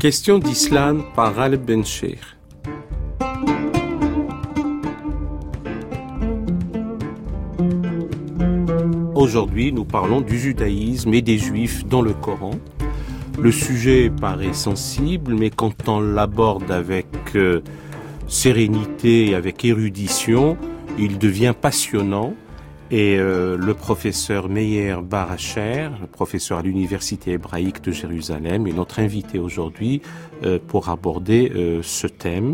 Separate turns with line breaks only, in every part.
Question d'islam par Ghaleb Bencher. Aujourd'hui, nous parlons du judaïsme et des juifs dans le Coran. Le sujet paraît sensible, mais quand on l'aborde avec sérénité et avec érudition, il devient passionnant. Et le professeur Meir Bar-Asher, professeur à l'Université hébraïque de Jérusalem, est notre invité aujourd'hui pour aborder ce thème.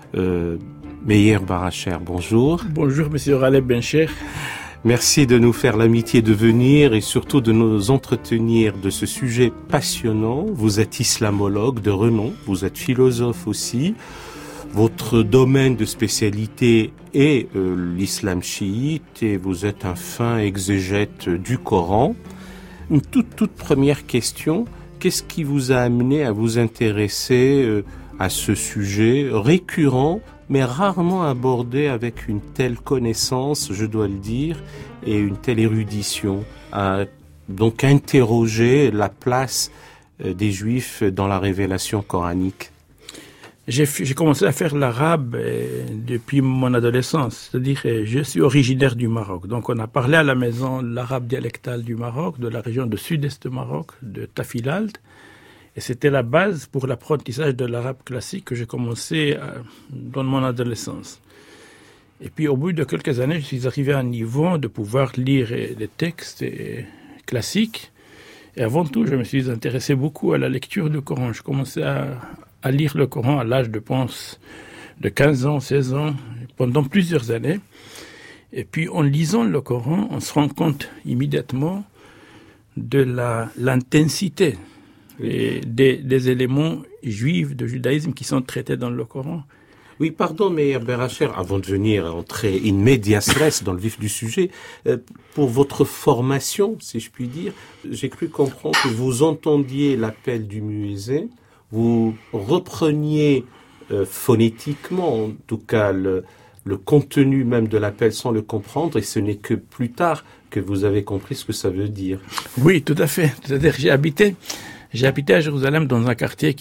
Meir Bar-Asher, bonjour.
Bonjour, monsieur Ghaleb Bencher.
Merci de nous faire l'amitié de venir et surtout de nous entretenir de ce sujet passionnant. Vous êtes islamologue de renom, vous êtes philosophe aussi. Votre domaine de spécialité est l'islam chiite et vous êtes un fin exégète du Coran. Une toute première question, qu'est-ce qui vous a amené à vous intéresser à ce sujet récurrent mais rarement abordé avec une telle connaissance, je dois le dire, et une telle érudition, à donc interroger la place des Juifs dans la révélation coranique?
J'ai commencé à faire l'arabe depuis mon adolescence, c'est-à-dire je suis originaire du Maroc. Donc on a parlé à la maison l'arabe dialectal du Maroc, de la région de sud-est Maroc, de Tafilalt. Et c'était la base pour l'apprentissage de l'arabe classique que j'ai commencé dans mon adolescence. Et puis au bout de quelques années, je suis arrivé à un niveau de pouvoir lire les textes classiques. Et avant tout, je me suis intéressé beaucoup à la lecture du Coran. Je commençais à lire le Coran à l'âge de 15 ans, 16 ans, pendant plusieurs années. Et puis en lisant le Coran, on se rend compte immédiatement de l'intensité et des éléments juifs de judaïsme qui sont traités dans le Coran.
Oui, pardon, mais Bar-Asher, avant de venir entrer in medias res dans le vif du sujet, pour votre formation, si je puis dire, j'ai cru comprendre que vous entendiez l'appel du muezzin, vous repreniez phonétiquement, en tout cas, le contenu même de l'appel sans le comprendre, et ce n'est que plus tard que vous avez compris ce que ça veut dire.
Oui, tout à fait. C'est-à-dire, j'ai habité à Jérusalem dans un quartier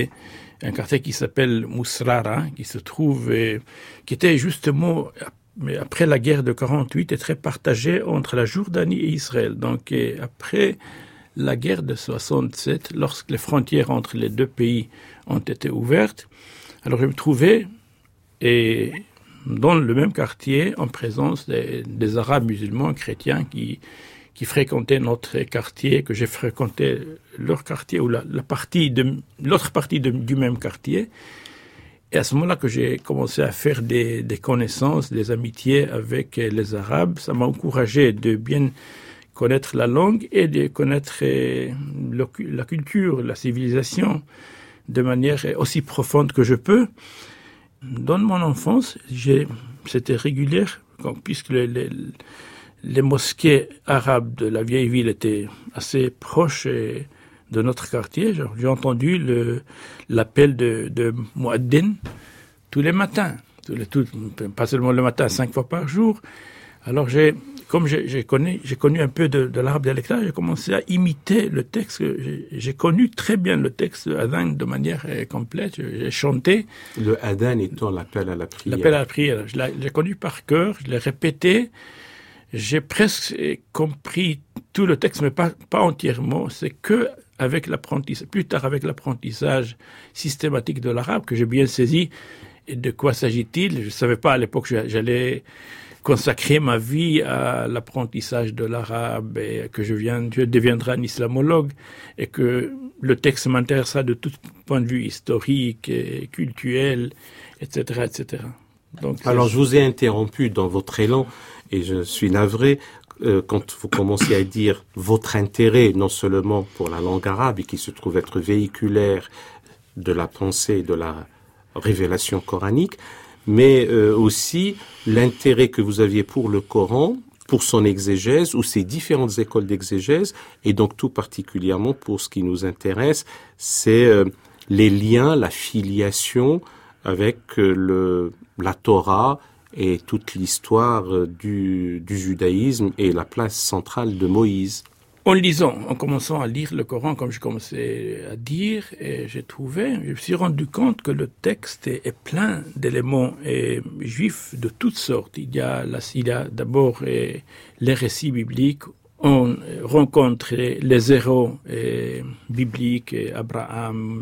qui s'appelle Mousrara, qui était justement, mais après la guerre de 48, est très partagé entre la Jordanie et Israël. Donc, après la guerre de 67, lorsque les frontières entre les deux pays ont été ouvertes, alors je me trouvais dans le même quartier en présence des Arabes musulmans chrétiens qui fréquentaient notre quartier, que j'ai fréquenté leur quartier ou l'autre partie du même quartier. Et à ce moment-là que j'ai commencé à faire des connaissances, des amitiés avec les Arabes, ça m'a encouragé de bien connaître la langue et de connaître la culture, la civilisation de manière aussi profonde que je peux. Dans mon enfance, c'était régulier, puisque les mosquées arabes de la vieille ville étaient assez proches de notre quartier. J'ai entendu l'appel de Muaddin tous les matins, pas seulement le matin, 5 fois par jour. Alors j'ai connu un peu de l'arabe dialectal, j'ai commencé à imiter le texte. J'ai connu très bien le texte de Adhan de manière complète. J'ai chanté.
Le Adhan étant l'appel à la prière.
L'appel à la prière. Je l'ai connu par cœur, je l'ai répété. J'ai presque compris tout le texte, mais pas entièrement. C'est que plus tard avec l'apprentissage systématique de l'arabe que j'ai bien saisi. Et de quoi s'agit-il? Je savais pas à l'époque que j'allais consacrer ma vie à l'apprentissage de l'arabe et que je deviendrai un islamologue et que le texte m'intéressa de tout point de vue historique, et culturel, etc., etc. Donc,
alors, je vous ai interrompu dans votre élan et je suis navré quand vous commencez à dire votre intérêt, non seulement pour la langue arabe et qui se trouve être véhiculaire de la pensée et de la révélation coranique, mais aussi l'intérêt que vous aviez pour le Coran, pour son exégèse ou ses différentes écoles d'exégèse, et donc tout particulièrement pour ce qui nous intéresse, c'est les liens, la filiation avec la Torah et toute l'histoire du judaïsme et la place centrale de Moïse.
En lisant, en commençant à lire le Coran, comme je commençais à dire, et je me suis rendu compte que le texte est plein d'éléments juifs de toutes sortes. Il y a d'abord les récits bibliques. On rencontre les héros bibliques, Abraham,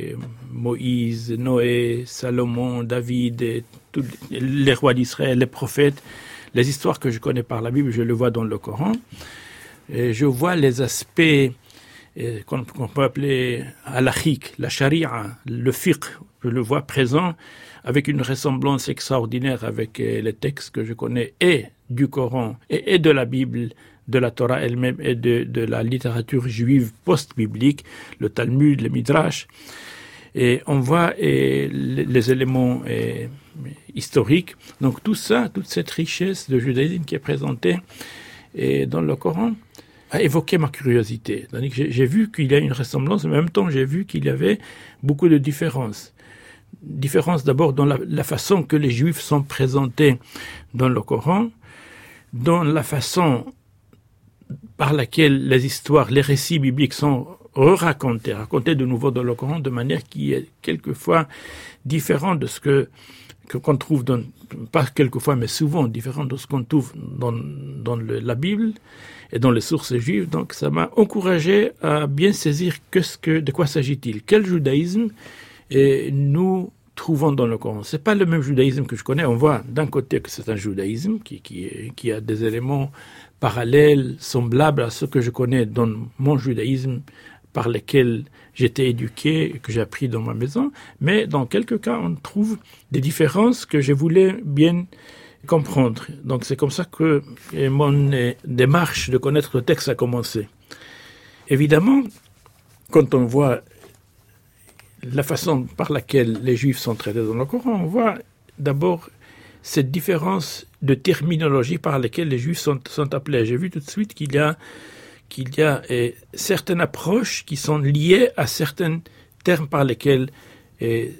Moïse, Noé, Salomon, David, et tous les rois d'Israël, les prophètes. Les histoires que je connais par la Bible, je le vois dans le Coran. Et je vois les aspects qu'on peut appeler halachiques, la charia, le fiqh, je le vois présent avec une ressemblance extraordinaire avec les textes que je connais et du Coran et de la Bible, de la Torah elle-même et de la littérature juive post-biblique, le Talmud, le Midrash. Et on voit les éléments historiques. Donc tout ça, toute cette richesse de judaïsme qui est présentée dans le Coran, a évoqué ma curiosité. J'ai vu qu'il y a une ressemblance, mais en même temps, j'ai vu qu'il y avait beaucoup de différences. Différences d'abord dans la façon que les Juifs sont présentés dans le Coran, dans la façon par laquelle les histoires, les récits bibliques sont racontés de nouveau dans le Coran de manière qui est quelquefois différente de ce qu'on trouve pas quelquefois, mais souvent différent de ce qu'on trouve dans la Bible et dans les sources juives. Donc ça m'a encouragé à bien saisir de quoi s'agit-il, quel judaïsme nous trouvons dans le Coran. C'est pas le même judaïsme que je connais. On voit d'un côté que c'est un judaïsme qui a des éléments parallèles, semblables à ce que je connais dans mon judaïsme par lesquels j'étais éduqué et que j'ai appris dans ma maison, mais dans quelques cas, on trouve des différences que je voulais bien comprendre. Donc c'est comme ça que mon démarche de connaître le texte a commencé. Évidemment, quand on voit la façon par laquelle les Juifs sont traités dans le Coran, on voit d'abord cette différence de terminologie par laquelle les Juifs sont appelés. J'ai vu tout de suite qu'il y a certaines approches qui sont liées à certains termes par lesquels les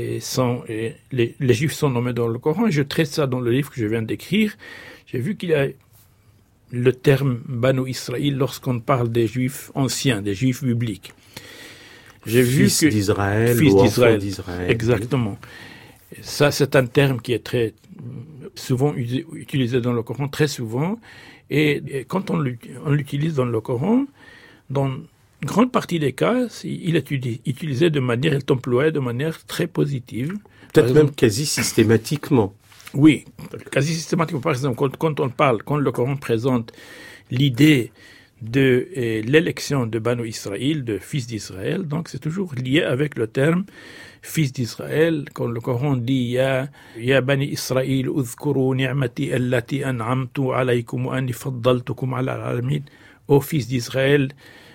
Juifs sont nommés dans le Coran. Je traite ça dans le livre que je viens d'écrire. J'ai vu qu'il y a le terme Banu Israël lorsqu'on parle des Juifs anciens, des Juifs bibliques.
Fils d'Israël ou enfant d'Israël.
Exactement. Ça, c'est un terme qui est très souvent utilisé dans le Coran, très souvent. Et quand on l'utilise dans le Coran, dans une grande partie des cas, il est utilisé il est employé de manière très positive.
Peut-être même quasi systématiquement.
Oui, quasi systématiquement. Par exemple, quand le Coran présente l'idée de l'élection de Banu Israël, de fils d'Israël, donc c'est toujours lié avec le terme fils d'Israël. Quand le Coran dit Ya Bani Israël, uzkuru ni'mati allati an'amtu alaykum wa anni faddaltukum ala al-alamin. Ô fils d'Israël,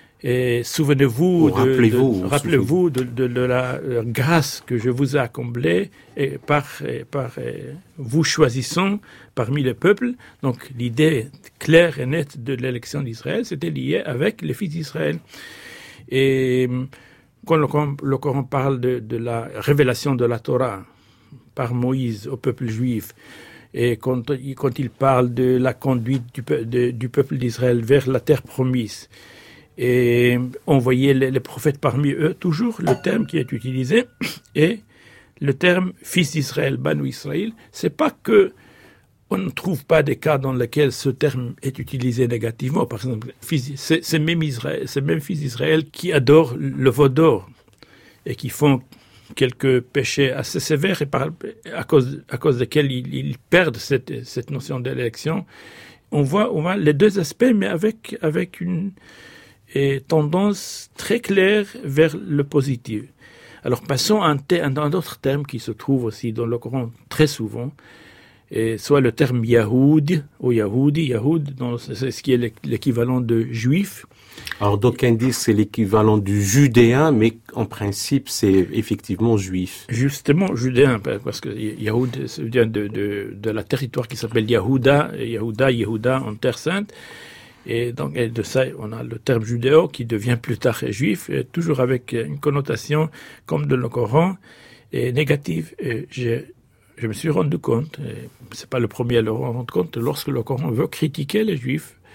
rappelez-vous de la grâce que je vous ai accomplie et par vous choisissant parmi les peuples. Donc l'idée claire et nette de l'élection d'Israël, c'était lié avec les fils d'Israël. Et quand le Coran parle de la révélation de la Torah par Moïse au peuple juif, et quand il parle de la conduite du peuple d'Israël vers la terre promise, et on voyait les prophètes parmi eux, toujours le terme qui est utilisé est le terme fils d'Israël, Banu Israël. C'est pas que on ne trouve pas des cas dans lesquels ce terme est utilisé négativement. Par exemple, c'est même fils d'Israël qui adorent le veau d'or et qui font quelques péchés assez sévères et à cause desquels ils perdent cette notion d'élection. On voit les deux aspects, mais avec une tendance très claire vers le positif. Alors passons à un autre terme qui se trouve aussi dans le Coran très souvent, soit le terme Yahoud ou Yahoudi. Yahoud, c'est ce qui est l'équivalent de juif.
Alors d'aucuns disent c'est l'équivalent du judéen, mais en principe c'est effectivement juif.
Justement judéen, parce que Yahoud vient de la territoire qui s'appelle Yehuda en Terre Sainte. Et donc de ça, on a le terme judéo qui devient plus tard juif, toujours avec une connotation comme dans le Coran, négative. Et je me suis rendu compte, c'est pas le premier à le rendre compte, lorsque le Coran veut critiquer les Juifs,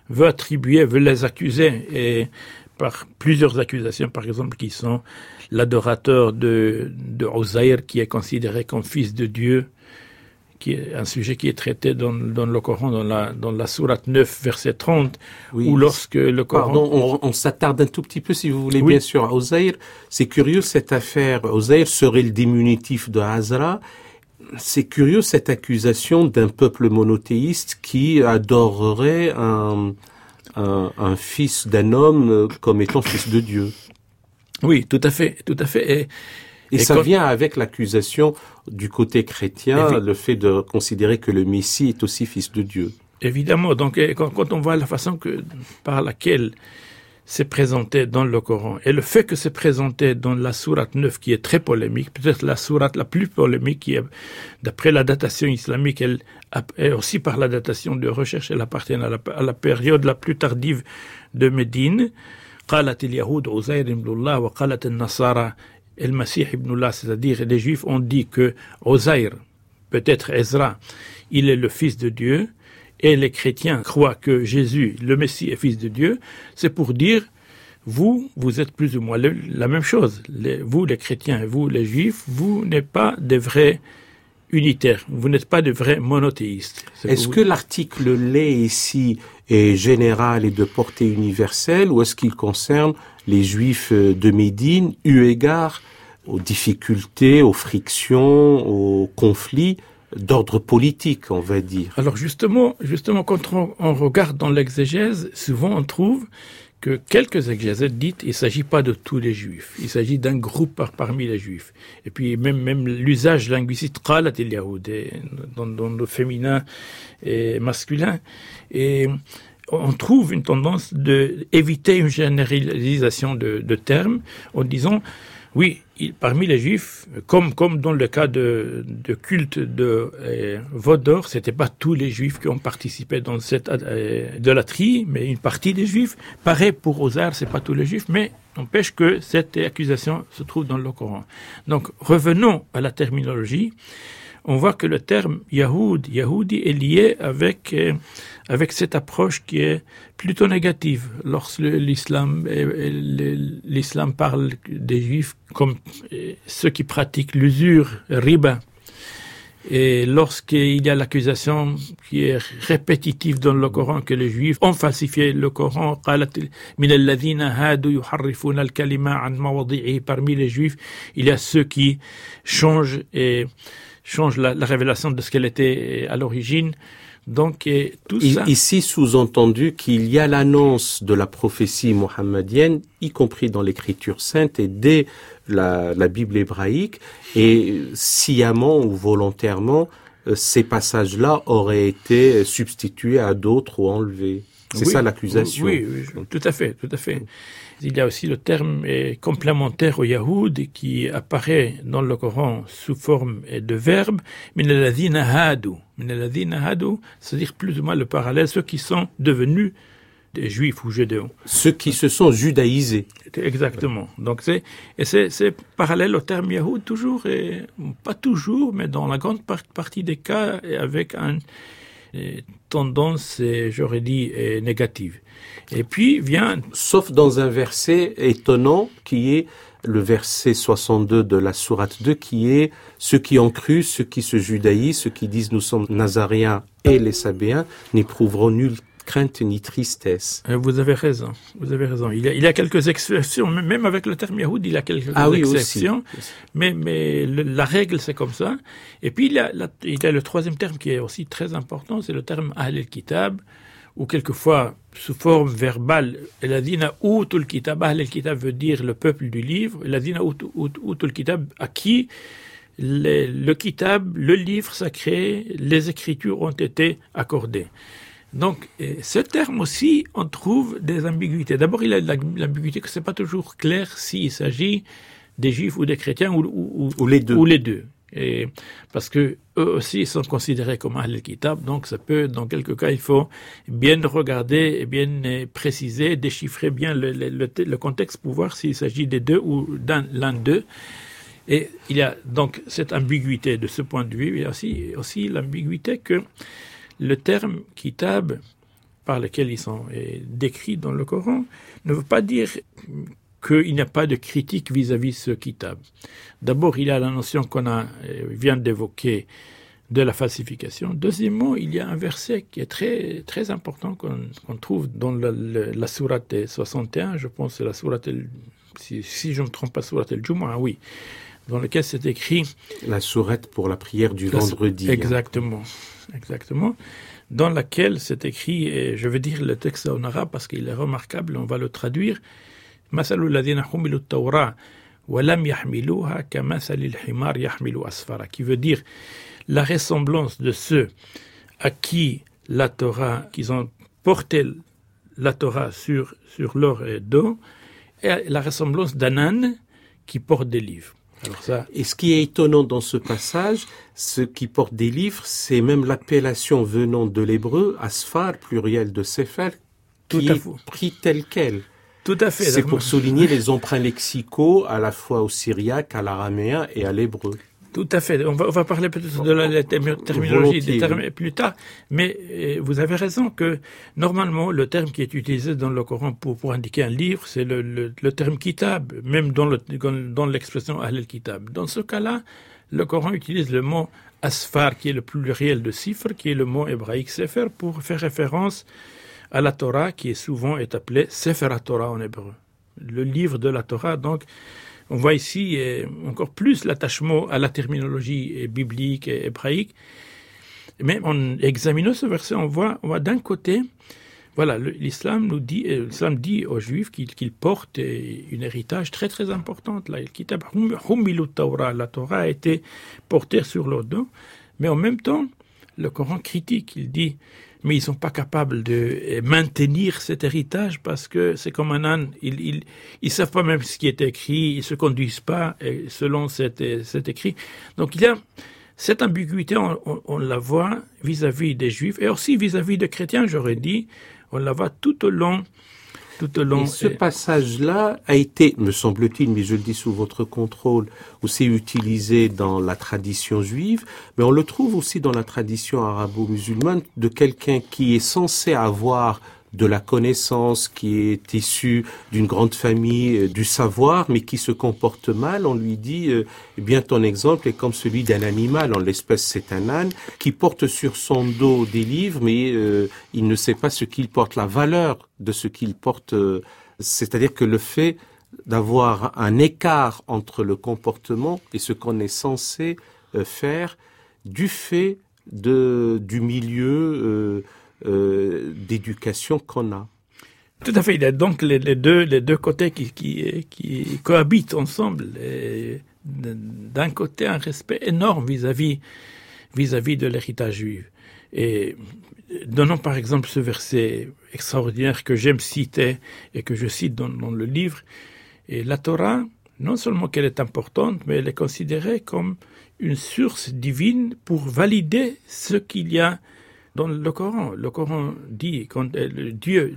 veut les accuser, et par plusieurs accusations, par exemple, qui sont l'adorateur de Uzair, qui est considéré comme fils de Dieu, qui est un sujet qui est traité dans le Coran, dans la sourate 9, verset 30,
oui,
où lorsque le Coran...
Pardon, on s'attarde un tout petit peu, si vous voulez,
oui.
bien sûr, à Uzair. C'est curieux, cette affaire. Uzair serait le diminutif de Azra. C'est curieux, cette accusation d'un peuple monothéiste qui adorerait un fils d'un homme comme étant fils de Dieu.
Oui, tout à fait, tout à fait.
Et ça vient avec l'accusation du côté chrétien, le fait de considérer que le Messie est aussi fils de Dieu.
Évidemment, donc quand on voit la façon par laquelle c'est présenté dans le Coran, et le fait que c'est présenté dans la sourate 9, qui est très polémique, peut-être la sourate la plus polémique, qui est, d'après la datation islamique, et aussi par la datation de recherche, elle appartient à la période la plus tardive de Médine. قالت اليهود عزير ابن الله وقالت النصارى المسيح ابن الله, c'est-à-dire les Juifs ont dit que Uzair, peut-être Ezra, il est le fils de Dieu, et les chrétiens croient que Jésus, le Messie, est fils de Dieu. C'est pour dire, vous êtes plus ou moins la même chose. Vous, les chrétiens, vous, les Juifs, vous n'êtes pas des vrais unitaires, vous n'êtes pas de vrais monothéistes.
Est-ce que l'article lait ici est général et de portée universelle, ou est-ce qu'il concerne les Juifs de Médine, eu égard aux difficultés, aux frictions, aux conflits d'ordre politique, on va dire? Alors
justement, quand on regarde dans l'exégèse, souvent on trouve que quelques exégètes disent qu'il ne s'agit pas de tous les Juifs, il s'agit d'un groupe parmi les Juifs. Et puis même l'usage linguistique qalat al-yahoud dans le féminin et masculin, et on trouve une tendance d'éviter une généralisation de termes en disant oui, parmi les Juifs, comme dans le cas de culte de Vodor, c'était pas tous les Juifs qui ont participé dans cette idolâtrie, mais une partie des Juifs. Pareil pour Uzair, c'est pas tous les Juifs, mais n'empêche que cette accusation se trouve dans le Coran. Donc, revenons à la terminologie. On voit que le terme Yahoudi est lié avec cette approche qui est plutôt négative. Lorsque l'islam parle des Juifs comme ceux qui pratiquent l'usure, riba, et lorsqu'il y a l'accusation qui est répétitive dans le Coran que les Juifs ont falsifié le Coran, parmi les Juifs, il y a ceux qui changent la révélation de ce qu'elle était à l'origine. Donc, tout ça...
Ici, sous-entendu qu'il y a l'annonce de la prophétie mohammedienne, y compris dans l'écriture sainte et dès la Bible hébraïque, et sciemment ou volontairement, ces passages-là auraient été substitués à d'autres ou enlevés. C'est ça l'accusation.
Oui, tout à fait. Il y a aussi le terme complémentaire au Yahoud qui apparaît dans le Coran sous forme de verbe, min alladhina hadu, c'est-à-dire plus ou moins le parallèle, ceux qui sont devenus des Juifs ou Judéons.
Ceux qui se sont judaïsés.
Exactement. Donc c'est parallèle au terme Yahoud toujours, et pas toujours, mais dans la grande partie des cas, avec une tendance, j'aurais dit, négative. Et puis vient...
Sauf dans un verset étonnant qui est le verset 62 de la sourate 2, qui est ceux qui ont cru, ceux qui se judaïsent, ceux qui disent nous sommes Nazaréens et les Sabéens, n'éprouveront nulle crainte ni tristesse.
Vous avez raison. Il y a quelques exceptions, même avec le terme Yahoud, il y a quelques exceptions, aussi. Mais la règle c'est comme ça. Et puis il y a le troisième terme qui est aussi très important, c'est le terme Ahl al-Kitab, ou quelquefois sous forme verbale, Eladina utul kitab, Ahl al-Kitab veut dire le peuple du livre, Eladina utul kitab, à qui le kitab, le livre sacré, les écritures ont été accordées. Donc, ce terme aussi, on trouve des ambiguïtés. D'abord, il y a l'ambiguïté que c'est pas toujours clair s'il s'agit des Juifs ou des chrétiens ou les deux. Et parce que eux aussi sont considérés comme Ahl al-Kitab, donc ça peut, dans quelques cas, il faut bien regarder et bien préciser, déchiffrer bien le contexte pour voir s'il s'agit des deux ou l'un d'eux. Et il y a donc cette ambiguïté de ce point de vue. Il y a aussi l'ambiguïté que le terme kitab par lesquels ils sont décrits dans le Coran ne veut pas dire qu'il n'y a pas de critique vis-à-vis de ce kitab. D'abord, il y a la notion qu'on vient d'évoquer de la falsification. Deuxièmement, il y a un verset qui est très, très important qu'on trouve dans la sourate 61, je pense que c'est la sourate, si je ne me trompe pas, sourate al-Jumu'ah, oui, dans lequel c'est écrit...
La sourate pour la prière du vendredi.
Exactement, exactement. Dans laquelle c'est écrit, et je vais dire le texte en arabe parce qu'il est remarquable, on va le traduire. مثل الذين حملوا التوراة ولم يحملوها كمثل الحمار يحمل أسفارا, qui veut dire la ressemblance de ceux à qui la Torah, qu'ils ont porté la Torah sur leur dos, et la ressemblance d'un âne qui porte des livres. Alors ça...
Et ce qui est étonnant dans ce passage, ce qui porte des livres, c'est même l'appellation venant de l'hébreu, asfar, pluriel de sefer, qui est pris tel quel.
Tout à fait.
C'est pour souligner les emprunts lexicaux à la fois au syriaque, à l'araméen et à l'hébreu.
Tout à fait. On va parler peut-être de la terminologie des termes plus tard, mais vous avez raison que normalement le terme qui est utilisé dans le Coran pour indiquer un livre, c'est le terme kitab, même dans l'expression ahl al-kitab. Dans ce cas-là, le Coran utilise le mot asfar, qui est le pluriel de sifr, qui est le mot hébraïque sefer, pour faire référence à la Torah, qui est souvent appelée Sefer HaTorah en hébreu. Le livre de la Torah, donc, on voit ici encore plus l'attachement à la terminologie biblique et hébraïque. Mais en examinant ce verset, on voit d'un côté, voilà, l'islam dit aux Juifs qu'ils portent un héritage très très important. Là, le kitab Humilut Torah, la Torah a été portée sur leur dos, mais en même temps, le Coran critique, il dit, mais ils sont pas capables de maintenir cet héritage parce que c'est comme un âne, ils savent pas même ce qui est écrit, ils se conduisent pas selon cet écrit. Donc il y a cette ambiguïté, on la voit vis-à-vis des Juifs et aussi vis-à-vis des chrétiens, j'aurais dit, on la voit tout au long.
Et ce passage-là a été, me semble-t-il, mais je le dis sous votre contrôle, aussi utilisé dans la tradition juive, mais on le trouve aussi dans la tradition arabo-musulmane de quelqu'un qui est censé avoir de la connaissance, qui est issu d'une grande famille, du savoir, mais qui se comporte mal. On lui dit, eh bien, ton exemple est comme celui d'un animal. En l'espèce, c'est un âne qui porte sur son dos des livres, mais il ne sait pas ce qu'il porte, la valeur de ce qu'il porte. C'est-à-dire que le fait d'avoir un écart entre le comportement et ce qu'on est censé faire du fait du milieu d'éducation qu'on a.
Tout à fait. Il y a donc les deux côtés qui cohabitent ensemble. Et d'un côté, un respect énorme vis-à-vis de l'héritage juif. Et donnons par exemple ce verset extraordinaire que j'aime citer et que je cite dans le livre. Et la Torah, non seulement qu'elle est importante, mais elle est considérée comme une source divine pour valider ce qu'il y a dans le Coran. Le Coran dit, quand Dieu,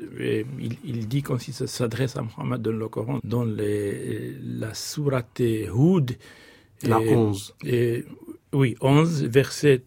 il dit quand il s'adresse à Mohammed dans le Coran, dans la sourate Hud,
la 11.
Oui, 11, verset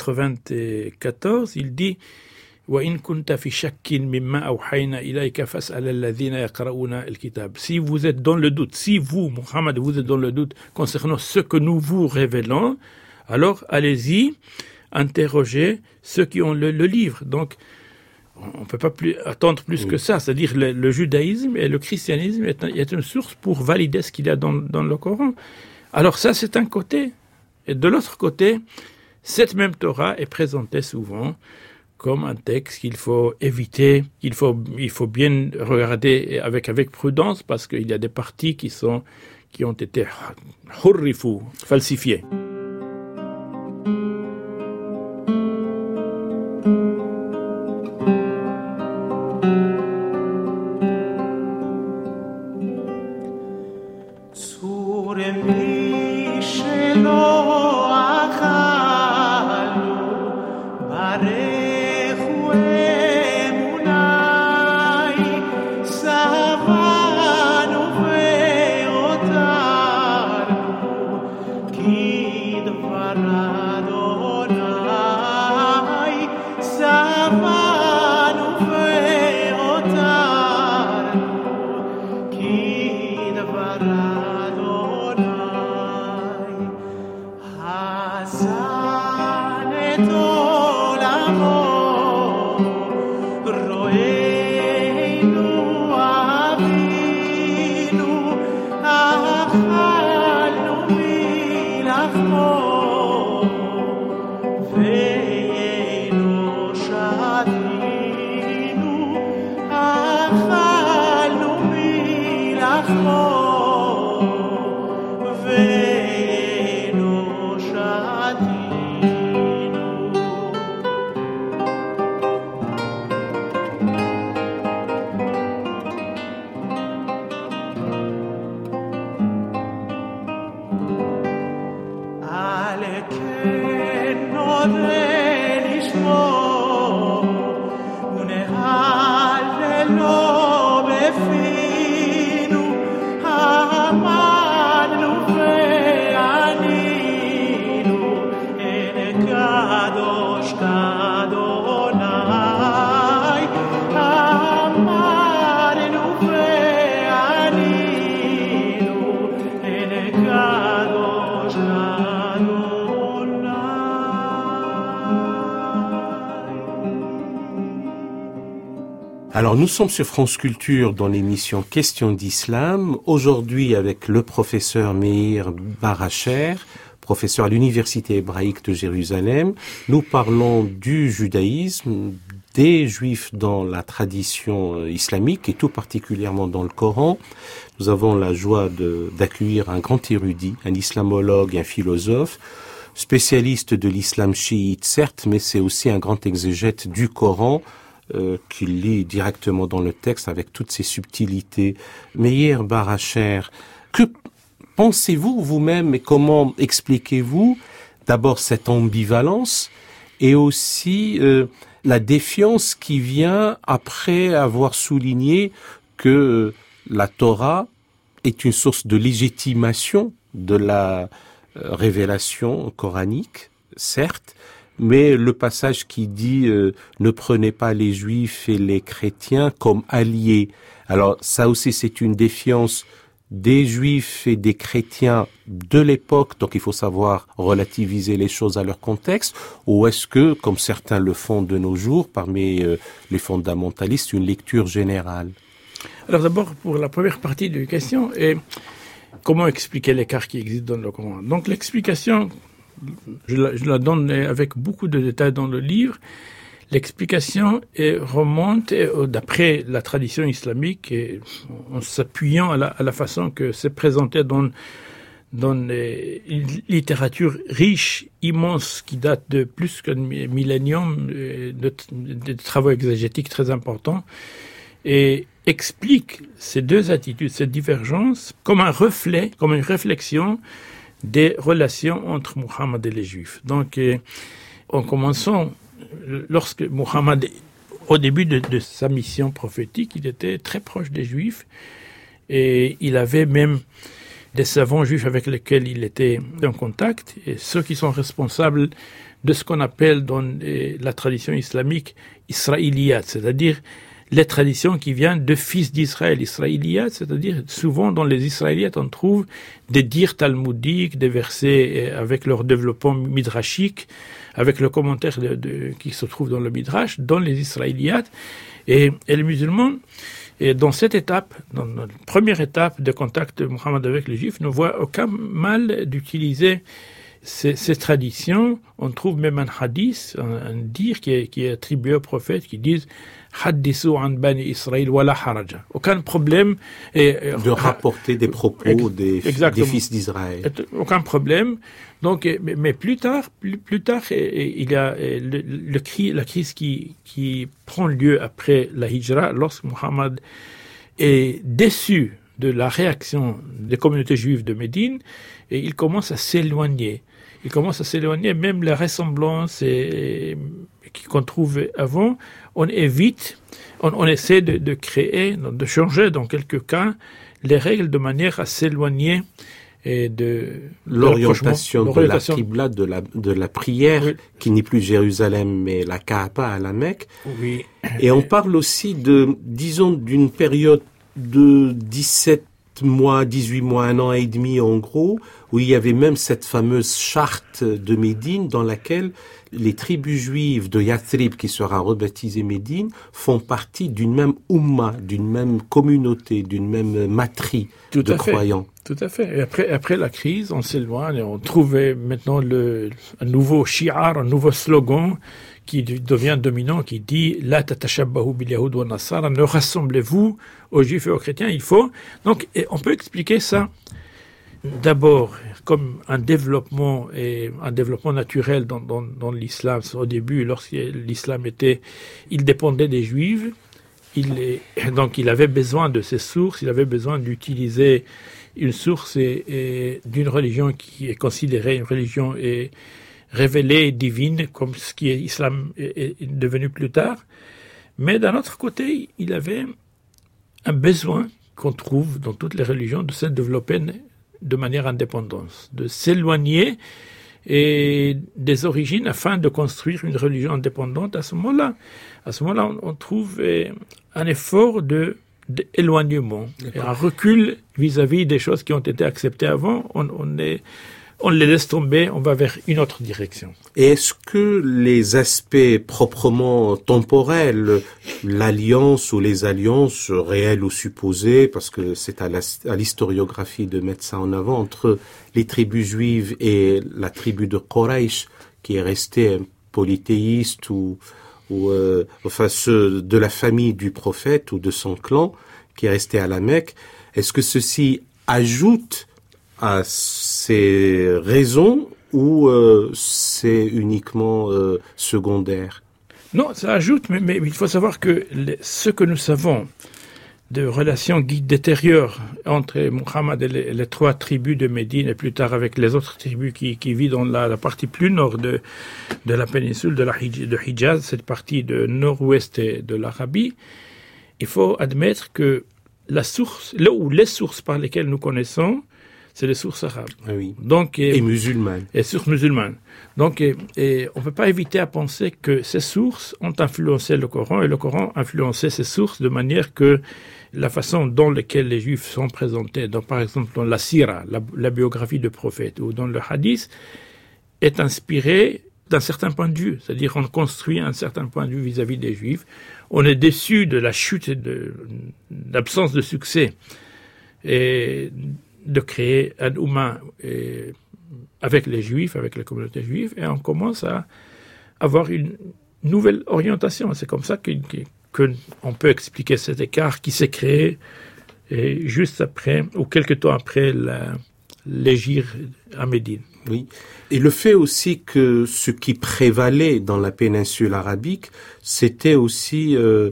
94, il dit وَإِن كُنْتَ فِي شَكٍّ مِمَّا أَوْحَيْنَا إِلَيْكَ فَاسْأَلِ الَّذِينَ يَقْرَؤُونَ الْكِتَابَ. Si vous êtes dans le doute, si vous, Mohammed, vous êtes dans le doute concernant ce que nous vous révélons, alors allez-y, interroger ceux qui ont le livre. Donc, on ne peut pas attendre plus que ça. C'est-à-dire le judaïsme et le christianisme est une source pour valider ce qu'il y a dans le Coran. Alors ça, c'est un côté. Et de l'autre côté, cette même Torah est présentée souvent comme un texte qu'il faut éviter, il faut bien regarder avec prudence parce qu'il y a des parties qui ont été falsifiées.
Alors nous sommes sur France Culture dans l'émission Questions d'Islam, aujourd'hui avec le professeur Meir Baracher, professeur à l'Université hébraïque de Jérusalem. Nous parlons du judaïsme, des juifs dans la tradition islamique et tout particulièrement dans le Coran. Nous avons la joie d'accueillir un grand érudit, un islamologue, un philosophe, spécialiste de l'islam chiite certes, mais c'est aussi un grand exégète du Coran, qui lit directement dans le texte avec toutes ses subtilités. Meir Baracher, que pensez-vous vous-même et comment expliquez-vous d'abord cette ambivalence et aussi la défiance qui vient après avoir souligné que la Torah est une source de légitimation de la révélation coranique, certes, mais le passage qui dit ne prenez pas les juifs et les chrétiens comme alliés. Alors ça aussi c'est une défiance des juifs et des chrétiens de l'époque, donc il faut savoir relativiser les choses à leur contexte, ou est-ce que, comme certains le font de nos jours, parmi les fondamentalistes, une lecture générale?
Alors d'abord, pour la première partie de la question, comment expliquer l'écart qui existe dans le Coran? Donc l'explication, je la donne avec beaucoup de détails dans le livre. L'explication remonte d'après la tradition islamique et en s'appuyant à la façon que c'est présenté dans une littérature riche, immense, qui date de plus qu'un millénium, de travaux exégétiques très importants, et explique ces deux attitudes, cette divergence, comme un reflet, comme une réflexion des relations entre Muhammad et les Juifs. Donc, en commençant, lorsque Muhammad, au début de sa mission prophétique, il était très proche des Juifs et il avait même des savants juifs avec lesquels il était en contact, et ceux qui sont responsables de ce qu'on appelle dans la tradition islamique israéliyat, c'est-à-dire les traditions qui viennent de fils d'Israël, israéliyat, c'est-à-dire souvent dans les israéliyates on trouve des dires talmudiques, des versets avec leur développement midrashique, avec le commentaire qui se trouve dans le midrash, dans les israéliyates, et les musulmans. Et dans cette étape, dans la première étape de contact de Muhammad avec les Juifs, ne voit aucun mal d'utiliser ces traditions. On trouve même un hadith, un dire qui est attribué au prophète, qui dit Haddisu an bani Israël wala haraja. Aucun problème.
De rapporter des propos des fils d'Israël.
Aucun problème. Donc, mais plus tard, il y a la crise qui prend lieu après la hijra, lorsque Muhammad est déçu de la réaction des communautés juives de Médine, et il commence à s'éloigner. Même les ressemblances qu'on trouvait avant, on évite, on essaie de créer, de changer dans quelques cas les règles de manière à s'éloigner et de
l'orientation de la qibla, de la prière, oui, qui n'est plus Jérusalem mais la Kaaba à la Mecque.
Oui.
Et on parle aussi d'une période de 17 mois, 18 mois, 1 an et demi en gros, où il y avait même cette fameuse charte de Médine dans laquelle les tribus juives de Yathrib, qui sera rebaptisée Médine, font partie d'une même umma, d'une même communauté, d'une même matrie de croyants.
Tout à fait. Et après la crise, on s'éloigne, on trouve maintenant un nouveau shi'ar, un nouveau slogan qui devient dominant, qui dit « La tatashabbahu bil yahoud wa nasara » ne rassemblez-vous aux juifs et aux chrétiens, il faut. Donc, on peut expliquer ça d'abord comme un développement naturel dans l'islam. Au début, lorsque l'islam il dépendait des juifs, donc il avait besoin de ces sources, il avait besoin d'utiliser une source et d'une religion qui est considérée une religion révélée, divine, comme ce qui est l'islam est devenu plus tard. Mais d'un autre côté, il avait un besoin qu'on trouve dans toutes les religions de se développer de manière indépendante, de s'éloigner et des origines afin de construire une religion indépendante. À ce moment-là, on trouve un effort d'éloignement, et un recul vis-à-vis des choses qui ont été acceptées avant. On les laisse tomber, on va vers une autre direction.
Et est-ce que les aspects proprement temporels, l'alliance ou les alliances réelles ou supposées, parce que c'est à l'historiographie de mettre ça en avant, entre les tribus juives et la tribu de Quraysh, qui est restée polythéiste enfin ceux de la famille du prophète ou de son clan, qui est resté à la Mecque, est-ce que ceci ajoute à ces raisons ou c'est uniquement secondaire?
Non, ça ajoute, mais il faut savoir que ce que nous savons de relations détérieures entre Muhammad et les trois tribus de Médine et plus tard avec les autres tribus qui vivent dans la partie plus nord de la péninsule de Hijaz, cette partie de nord-ouest de l'Arabie, il faut admettre que les sources par lesquelles nous connaissons, c'est les sources arabes.
Ah oui.
Donc,
et musulmanes.
Et sources musulmanes. Donc, et on ne peut pas éviter à penser que ces sources ont influencé le Coran et le Coran a influencé ces sources de manière que la façon dont laquelle les Juifs sont présentés, par exemple dans la Sira, la biographie de prophète, ou dans le Hadith, est inspirée d'un certain point de vue. C'est-à-dire on construit un certain point de vue vis-à-vis des Juifs. On est déçu de la chute et de l'absence de succès et de créer un Oumma avec les Juifs, avec la communauté juive, et on commence à avoir une nouvelle orientation. C'est comme ça qu'on peut expliquer cet écart qui s'est créé juste après, ou quelque temps après, l'hégire à Médine.
Oui, et le fait aussi que ce qui prévalait dans la péninsule arabique, c'était aussi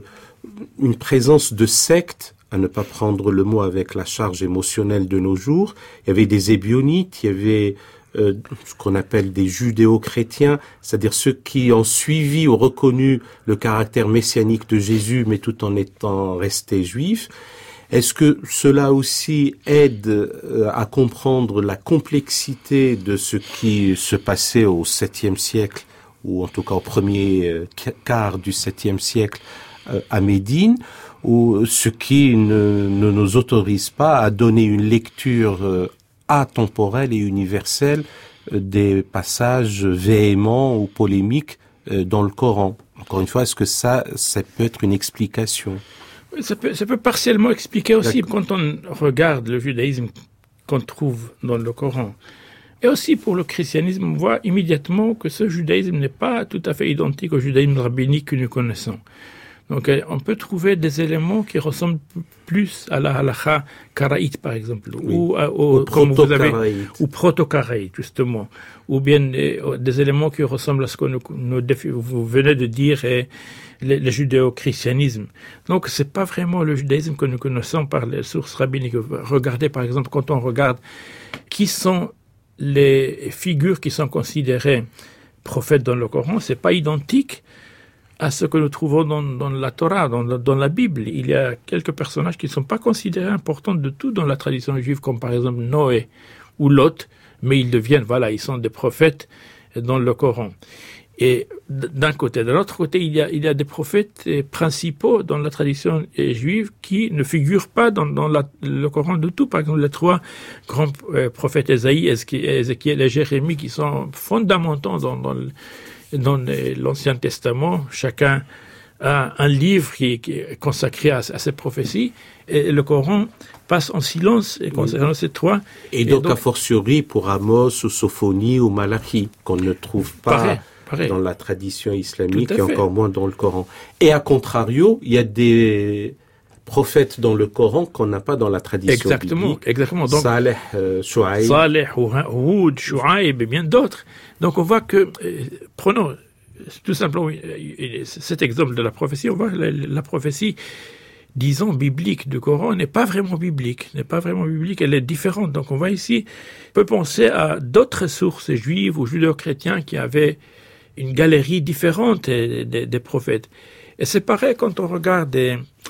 une présence de sectes, à ne pas prendre le mot avec la charge émotionnelle de nos jours. Il y avait des ébionites, il y avait ce qu'on appelle des judéo-chrétiens, c'est-à-dire ceux qui ont suivi ou reconnu le caractère messianique de Jésus, mais tout en étant restés juifs. Est-ce que cela aussi aide à comprendre la complexité de ce qui se passait au 7e siècle, ou en tout cas au premier quart du 7e siècle à Médine, ou ce qui ne nous autorise pas à donner une lecture atemporelle et universelle des passages véhéments ou polémiques dans le Coran? Encore une fois, est-ce que ça peut être une explication?
Ça peut partiellement expliquer aussi quand on regarde le judaïsme qu'on trouve dans le Coran. Et aussi pour le christianisme, on voit immédiatement que ce judaïsme n'est pas tout à fait identique au judaïsme rabbinique que nous connaissons. Donc on peut trouver des éléments qui ressemblent plus à la halakha karaïte par exemple, oui, ou proto-karaïte justement, ou bien des éléments qui ressemblent à ce que vous venez de dire le judéo-christianisme. Donc c'est pas vraiment le judaïsme que nous connaissons par les sources rabbiniques. Regardez par exemple quand on regarde qui sont les figures qui sont considérées prophètes dans le Coran, c'est pas identique à ce que nous trouvons dans la Torah, dans la Bible. Il y a quelques personnages qui ne sont pas considérés importants de tout dans la tradition juive, comme par exemple Noé ou Lot, mais ils sont des prophètes dans le Coran. Et d'un côté. De l'autre côté, il y a des prophètes principaux dans la tradition juive qui ne figurent pas dans le Coran du tout. Par exemple, les trois grands prophètes Ésaïe, Ézéchiel et Jérémie, qui sont fondamentaux dans l'Ancien Testament. Chacun a un livre qui est consacré à ces prophéties, et le Coran passe en silence concernant ces trois.
Et donc, a fortiori pour Amos ou Sophonie ou Malachi, qu'on ne trouve pas dans la tradition islamique et encore moins dans le Coran. Et à contrario, il y a des prophètes dans le Coran qu'on n'a pas dans la tradition biblique.
Exactement. Donc,
Saleh, Shu'aib.
Saleh, Houd, Shu'aib et bien d'autres. Donc on voit que, prenons tout simplement cet exemple de la prophétie, on voit que la prophétie, disons, biblique du Coran n'est pas vraiment biblique, elle est différente. Donc on voit ici, on peut penser à d'autres sources juives ou judéo-chrétiens qui avaient une galerie différente des prophètes. Et c'est pareil quand on regarde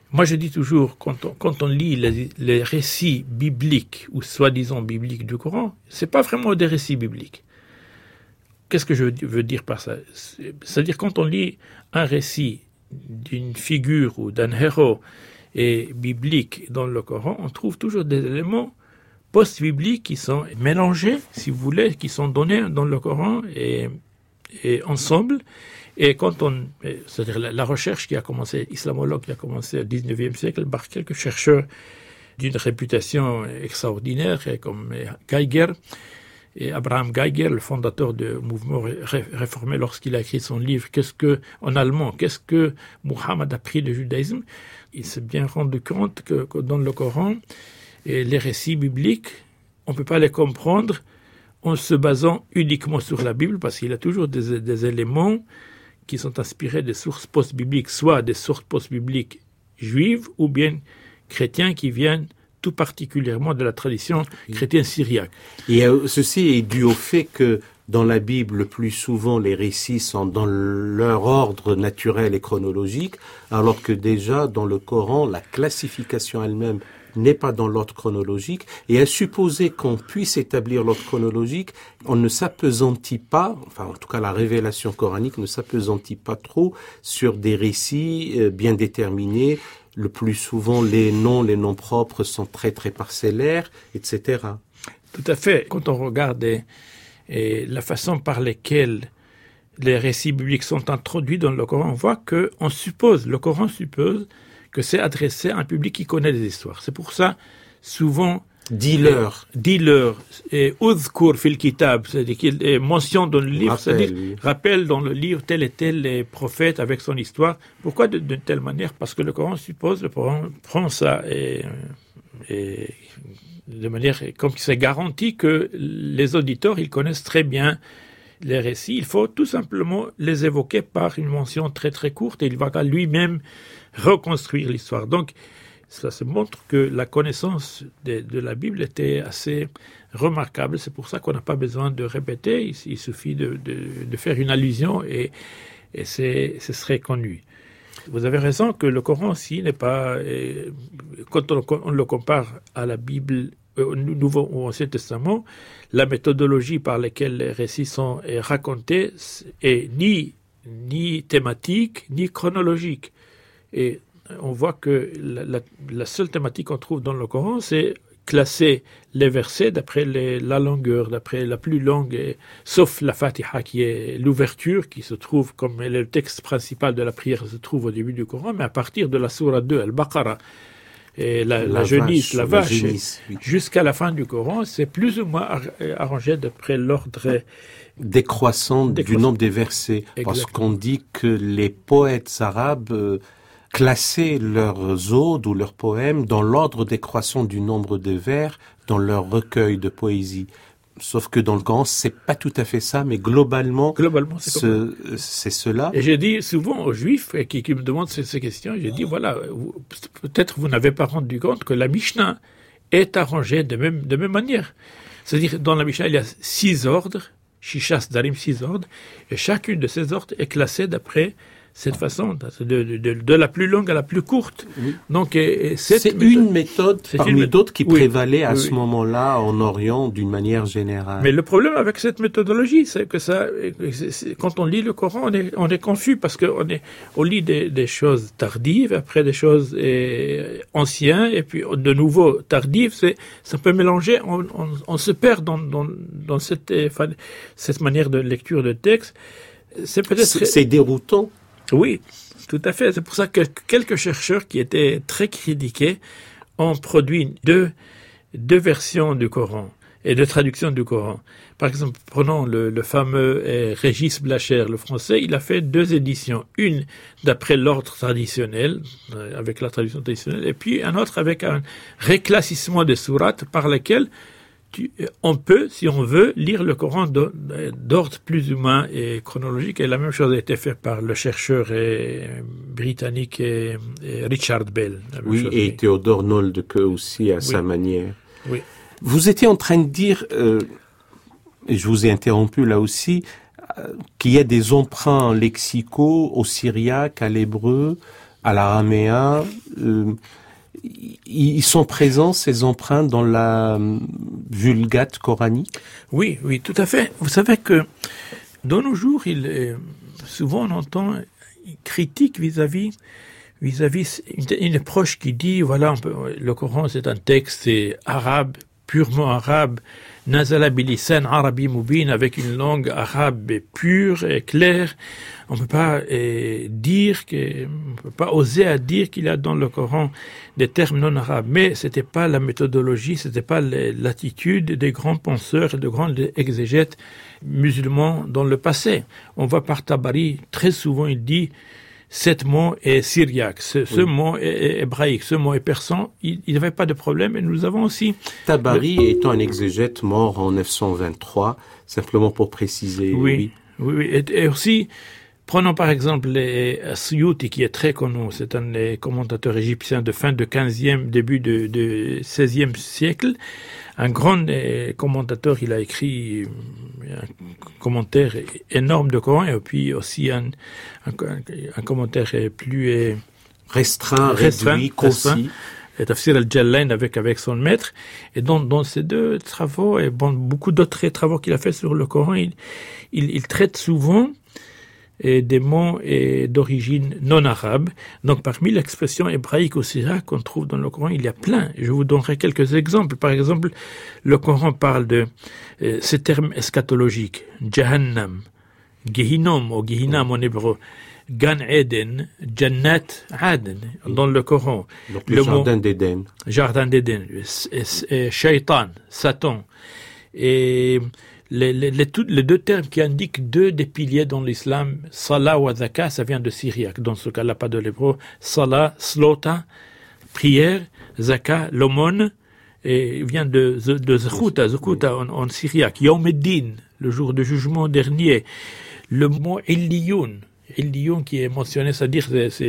Moi, je dis toujours, quand on lit les récits bibliques, ou soi-disant bibliques du Coran, c'est pas vraiment des récits bibliques. Qu'est-ce que je veux dire par ça? C'est-à-dire, quand on lit un récit d'une figure ou d'un héros et biblique dans le Coran, on trouve toujours des éléments post-bibliques qui sont mélangés, si vous voulez, qui sont donnés dans le Coran et ensemble. Et c'est-à-dire la recherche qui a commencé, islamologue qui a commencé au 19e siècle par quelques chercheurs d'une réputation extraordinaire, comme Geiger, et Abraham Geiger, le fondateur du mouvement réformé, lorsqu'il a écrit son livre en allemand, qu'est-ce que Muhammad a pris du judaïsme, il s'est bien rendu compte que dans le Coran, et les récits bibliques, on ne peut pas les comprendre en se basant uniquement sur la Bible, parce qu'il y a toujours des éléments qui sont inspirés des sources post-bibliques, soit des sources post-bibliques juives ou bien chrétiens qui viennent tout particulièrement de la tradition chrétienne syriaque.
Et ceci est dû au fait que dans la Bible, le plus souvent, les récits sont dans leur ordre naturel et chronologique, alors que déjà, dans le Coran, la classification elle-même n'est pas dans l'ordre chronologique, et à supposer qu'on puisse établir l'ordre chronologique, on ne s'appesantit pas, enfin en tout cas la révélation coranique ne s'appesantit pas trop sur des récits bien déterminés. Le plus souvent, les noms propres sont très très parcellaires, etc.
Tout à fait. Quand on regarde la façon par laquelle les récits bibliques sont introduits dans le Coran, on voit que le Coran suppose que c'est adressé à un public qui connaît les histoires. C'est pour ça, souvent...
Dis-leur.
Et udhkur fil kitab, c'est-à-dire qu'il est mention dans le livre, c'est-à-dire rappelle dans le livre tel et tel prophète avec son histoire. Pourquoi d'une telle manière? Parce que le Coran prend ça et de manière comme c'est garanti que les auditeurs, ils connaissent très bien les récits. Il faut tout simplement les évoquer par une mention très très courte et il va lui-même reconstruire l'histoire. Donc, ça se montre que la connaissance de la Bible était assez remarquable. C'est pour ça qu'on n'a pas besoin de répéter. Il suffit de faire une allusion et ce serait connu. Vous avez raison que le Coran aussi n'est pas... Quand on le compare à la Bible au Nouveau ou Ancien Testament, la méthodologie par laquelle les récits sont racontés est ni thématique, ni chronologique. Et on voit que la seule thématique qu'on trouve dans le Coran, c'est classer les versets d'après la longueur, d'après la plus longue, sauf la Fatiha qui est l'ouverture, qui se trouve comme le texte principal de la prière se trouve au début du Coran, mais à partir de la sourate 2, Al-Baqarah, et la génisse, la vache, oui. Jusqu'à la fin du Coran, c'est plus ou moins arrangé d'après l'ordre
décroissant du nombre des versets. Exactement. Parce qu'on dit que les poètes arabes classer leurs odes ou leurs poèmes dans l'ordre décroissant du nombre de vers dans leur recueil de poésie. Sauf que dans le Coran, c'est pas tout à fait ça, mais globalement c'est cela.
Et j'ai dit souvent aux Juifs qui me demandent ces questions, j'ai dit voilà, peut-être vous n'avez pas rendu compte que la Mishnah est arrangée de même manière. C'est-à-dire, dans la Mishnah, il y a 6 ordres, Shishas Darim, 6 ordres, et chacune de ces ordres est classée d'après cette façon, de la plus longue à la plus courte. Oui. Donc,
c'est une méthode parmi d'autres qui prévalait à ce moment-là en Orient d'une manière générale.
Mais le problème avec cette méthodologie, c'est que quand on lit le Coran, on est confus parce on lit des choses tardives, après des choses anciennes, et puis de nouveau tardives. Ça peut mélanger. On se perd dans cette manière de lecture de texte.
C'est déroutant.
Oui, tout à fait. C'est pour ça que quelques chercheurs qui étaient très critiqués ont produit deux versions du Coran et de traduction du Coran. Par exemple, prenons le fameux Régis Blacher, le français, il a fait 2 éditions. Une d'après l'ordre traditionnel, avec la traduction traditionnelle, et puis un autre avec un réclassissement des sourates par lequel on peut, si on veut, lire le Coran d'ordre plus ou moins et chronologique. Et la même chose a été faite par le chercheur britannique Richard Bell.
Oui, et Théodore Noldeke aussi à sa manière.
Oui.
Vous étiez en train de dire, et je vous ai interrompu là aussi, qu'il y a des emprunts lexicaux au syriaque, à l'hébreu, à l'araméen, ils sont présents, ces empreintes, dans la Vulgate coranique?
Oui, oui, tout à fait. Vous savez que dans nos jours, souvent on entend une critique vis-à-vis une approche qui dit, voilà, le Coran c'est un texte arabe, purement arabe, nazala bilisan arabi mubin, avec une langue arabe pure et claire. On peut pas oser à dire qu'il y a dans le Coran des termes non arabes. Mais c'était pas la méthodologie, c'était pas l'attitude des grands penseurs et de grands exégètes musulmans dans le passé. On voit par Tabari, très souvent il dit, cet mot est syriaque, ce mot est hébraïque, ce mot est persan, il n'y avait pas de problème. Et nous avons aussi...
Tabari étant un exégète mort en 923, simplement pour préciser.
Oui. Et aussi, prenons par exemple Suyuti, qui est très connu, c'est un des commentateurs égyptiens de fin de 15e, début de 16e siècle. Un grand commentateur, il a écrit un commentaire énorme de Coran, et puis aussi un commentaire plus
restreint, réduit, concis.
Tafsir al-Jallain avec son maître. Et dans ces deux travaux, et beaucoup d'autres travaux qu'il a fait sur le Coran, il traite souvent des mots d'origine non arabe. Donc parmi l'expression hébraïque ou syriaque qu'on trouve dans le Coran, il y a plein. Je vous donnerai quelques exemples. Par exemple, le Coran parle de ces termes eschatologiques: Jahannam, Gehinom ou Gehinam en hébreu, Gan Eden, Jannat Aden dans le Coran.
Donc le jardin d'Éden.
Jardin d'Éden, Shaitan, Satan. Et les deux termes qui indiquent deux des piliers dans l'islam, Salah ou Zaka, ça vient de syriaque. Dans ce cas-là, pas de l'hébreu. Salah, slota, prière, Zaka, l'aumône, et vient de Zukuta en syriaque. Yawm ad-Din, le jour de jugement dernier. Le mot Illiyun qui est mentionné, c'est-à-dire c'est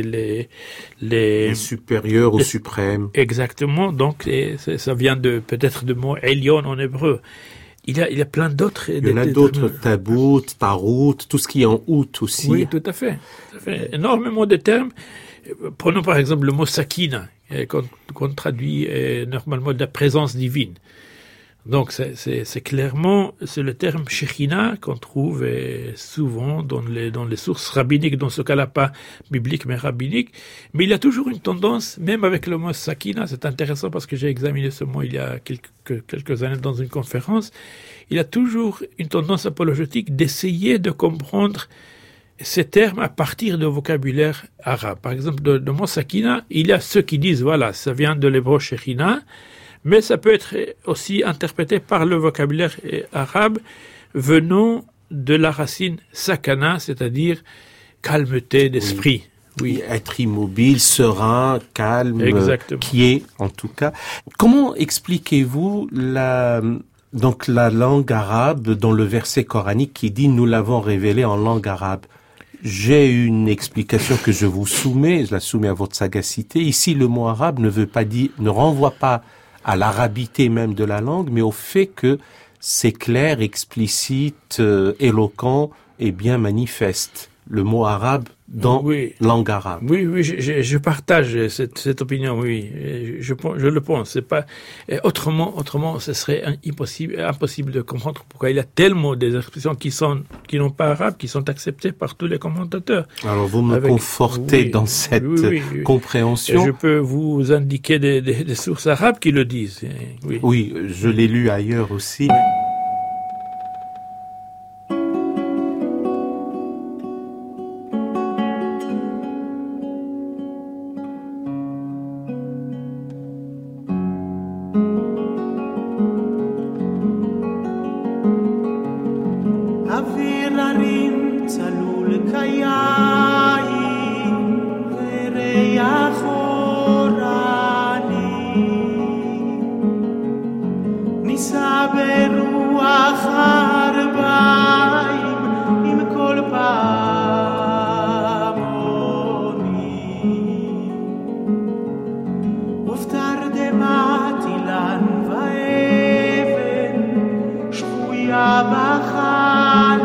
les
supérieurs ou suprêmes.
Exactement. Donc ça vient peut-être de mot Elion en hébreu. Il y a plein d'autres.
Il y en a d'autres, Tabout, Tarout, tout ce qui est en août aussi.
Oui, tout à fait. Énormément de termes. Prenons par exemple le mot Sakina, qu'on traduit normalement de la présence divine. Donc c'est clairement, c'est le terme Shekhinah qu'on trouve souvent dans les sources rabbiniques, dans ce cas-là pas bibliques mais rabbiniques. Mais il y a toujours une tendance, même avec le mot Sakina, c'est intéressant parce que j'ai examiné ce mot il y a quelques années dans une conférence, il y a toujours une tendance apologétique d'essayer de comprendre ces termes à partir de vocabulaire arabe. Par exemple, le mot Sakina, il y a ceux qui disent, voilà, ça vient de l'hébreu Shekhinah, mais ça peut être aussi interprété par le vocabulaire arabe venant de la racine sakana, c'est-à-dire calmeté d'esprit.
Oui, être immobile, serein, calme,
exactement.
Qui est en tout cas. Comment expliquez-vous la langue arabe dans le verset coranique qui dit « Nous l'avons révélé en langue arabe ». J'ai une explication que je vous soumets, je la soumets à votre sagacité. Ici, le mot arabe ne renvoie pas à l'arabité même de la langue, mais au fait que c'est clair, explicite, éloquent et bien manifeste. Le mot arabe dans langue arabe.
Oui, je partage cette opinion, oui. Je le pense. C'est pas, autrement, ce serait impossible de comprendre pourquoi il y a tellement des expressions qui n'ont pas arabe, qui sont acceptées par tous les commentateurs.
Alors vous me confortez dans cette compréhension.
Je peux vous indiquer des sources arabes qui le disent.
Oui, je l'ai lu ailleurs aussi.